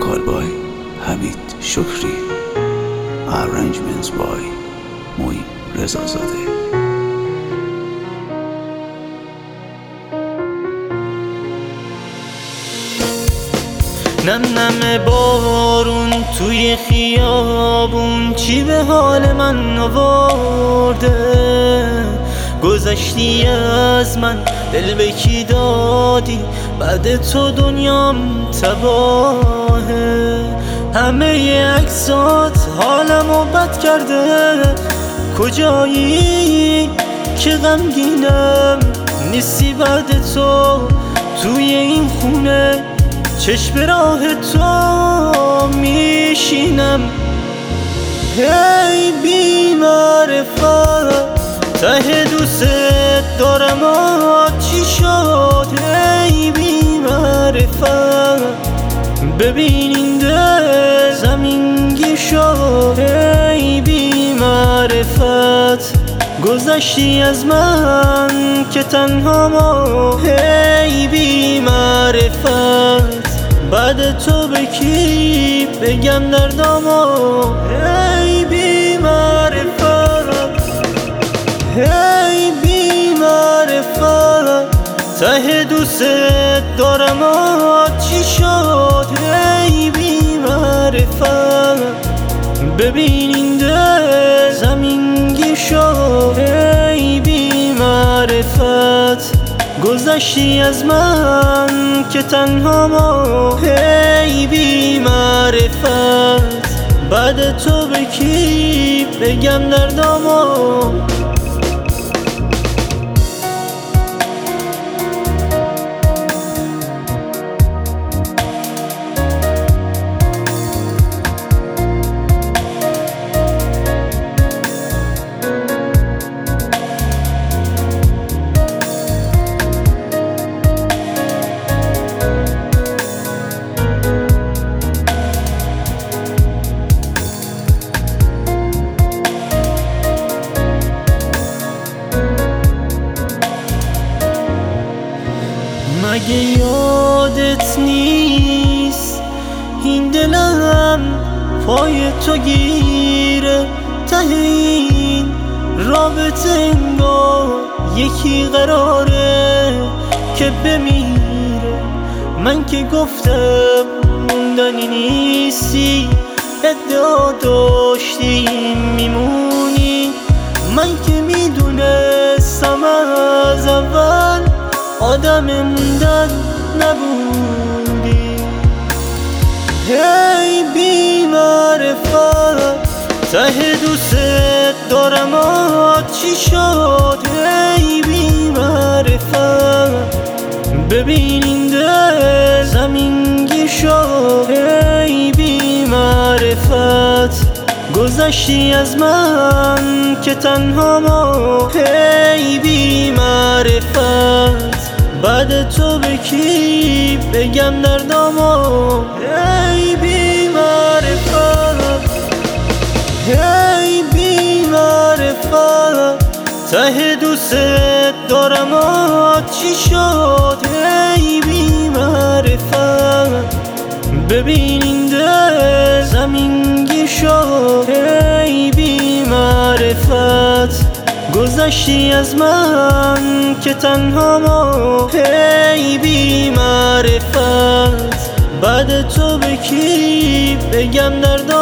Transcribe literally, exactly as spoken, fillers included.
vocal by Hamid Shukri, arrangements by Moin Rezazadeh. نم نم بارون توی خیابون چی به حال من آورده؟ گذشتی از من، دل به کی دادی؟ بعد تو دنیام تباهه. همه عکسات حالمو بد کرده. کجایی که غمگینم نیستی بعد تو توی این خونه؟ چشم راه تو میشینم. هی بی معرفت ته دوست دارم چی شد؟ هی بی معرفت ببین این دل زمین گیر شد. هی بی معرفت گذشتی از من که تنها ما. هی بی معرفت بعد تو به کی بگم دردامو؟ هی بی معرفت هی بی معرفت ته دوست دارم چی شد؟ هی بی معرفت ببین این دل زمین گیر شد. هی بی معرفت گذشتی از من که تنها ما. هی بی معرفت بعد تو به کی بگم دردامو؟ مگه یادت نیست این دلم پای تو گیره؟ ته این رابطه انگار یکی قراره که بمیره. من که گفتم موندنی نیستی، ادعا داشتی میمونی. من که میدونستم از اول آدم موندن نبودی. هی بی معرفت ته دوست دارم چی شد؟ هی بی معرفت ببین این دل زمین گیر شد. هی بی معرفت گذشتی از من که تنها ما. هی بی معرفت بعد تو به کی بگم دردامو؟ هی بی معرفت هی بی معرفت ته دوست دارم چی شد؟ هی بی معرفت ببین این دل زمین گیر شد. هی بی معرفت گذشتی از من که تنها ما. هی بی معرفت بعد تو به کی بگم درد